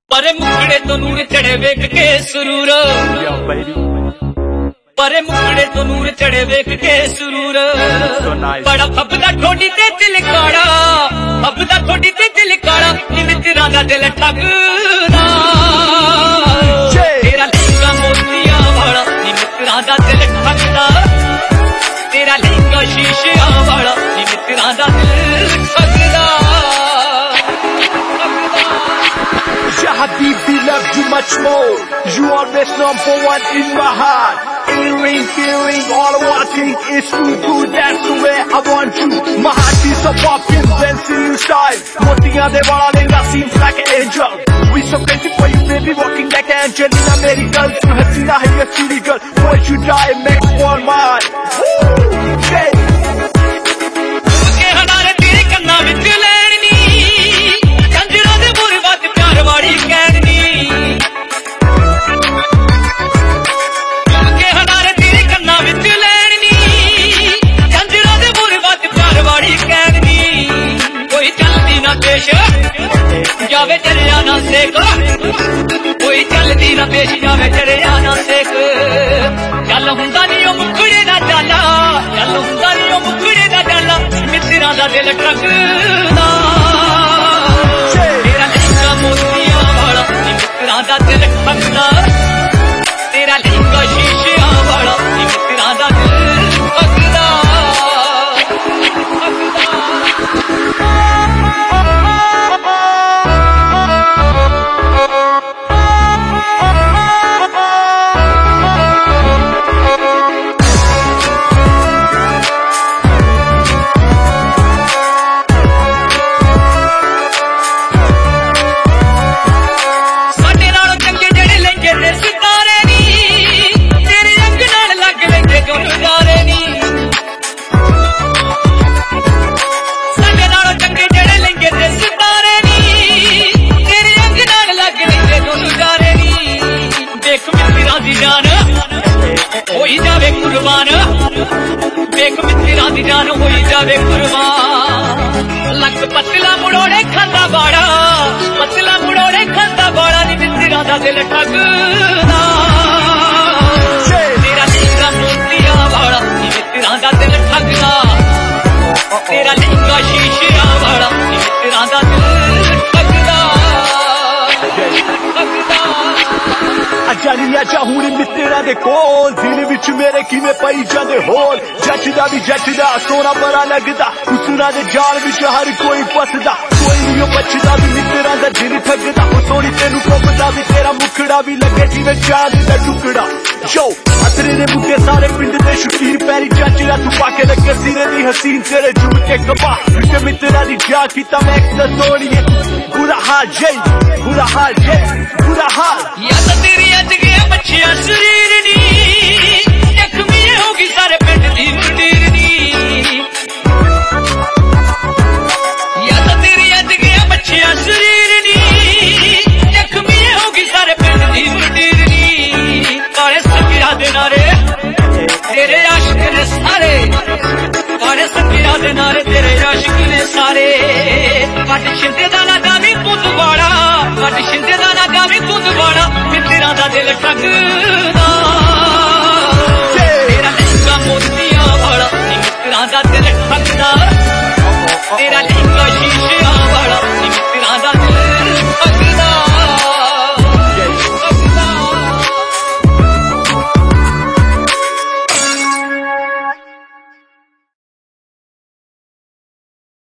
परे मुखड़े तो नूर चढ़े वेख के सुरूर, परे मुखड़े तो नूर चढ़े वेख के सुरूर। बड़ा फबदा ठोडी ते दिल काड़ा, फबदा ठोडी ते दिल काड़ा, मित्रा दा दिल ठगदा। तेरा लहंगा मोतियां वाला, मित्रा दा दिल ठगदा। तेरा लहंगा शीशियां वाला, मित्रा दा दिल ठगदा। Habibi loves you much more. You always number one in my heart. Earring, feeling, all I wanna think is food. That's the way I want you. My heart is a poppin' when see you style. Motiyan de wala lenga seems like an angel. We so crazy for you, baby, walking like Angelina. Meri girl, tu hasina hai, a city girl. Boy, you die, make one mine. Hey. जावे चलिया ना सेक, कोई चलदी ना पेश जावे चलिया ना सेक। चल हुंदा नी ओ मुखड़े दा जाला, चल हुंदा नी ओ मुखड़े दा जाला, मित्रा दा दिल ठगदा। तेरा लहंगा मोतियां वाला, मित्रा दा दिल ठगदा। तेरा लहंगा शीशियां वाला, मित्रा दा दिल ठगदा। होई जावे कुर्बान, देख मित्रा दी जान होई जावे कुर्बान। लक पतला मुड़ोड़े खांदा बाड़ा, पतला मुड़ोड़े खांदा बाड़ा, नी मित्रा दा दिल ठगदा। तेरा लहंगा मोतियां वाला, नी मित्रा दा दिल ठगदा। तेरा लहंगा शीशियां वाला, नी मित्रा दा दिल ठगदा। जानिया चाहूं मित्रा दे कोल, दिल विच मेरे किवें पई जांदे होल। जचदा भी जचदा, सोना बड़ा लगदा, हुस्ना दे जाल विच हर कोई फसदा। कोई नहीं बचदा भी मित्रा दा दिल ठगदा। ओ सोनी तेनू कोपदा भी, तेरा मुखड़ा भी लगे जिवें चांद दा टुकड़ा। जो अतरे दे बूटे सारे पिंड दे शकीर, पैरी चाचरा तू पाके लगे सिरे दी हसीन, तेरे जूड़ के कपा विच मित्रा दी जा कीता मैक्स दा सोनिए। बुरा हाल जय, बुरा हाल जय, बुरा हाल। या तो तेरी अज गया मच्छिया शरीर नी, जख्मी होगी सारे पिंड दी मुंडीर नी। या तो तेरी अज गया मच्छिया शरीर नी, जख्मी होगी सारे पिंड दी मुंडीर नी। काले सकीरा दे नारे तेरे आशिक ने सारे, काले सकीरा दे नारे तेरे आशिक ने सारे। कट शिंदे दा ना गावी तू दुबाड़ा, कट शिंदे दा ना गावी तू दुबाड़ा, मित्रा दा दिल ठगदा।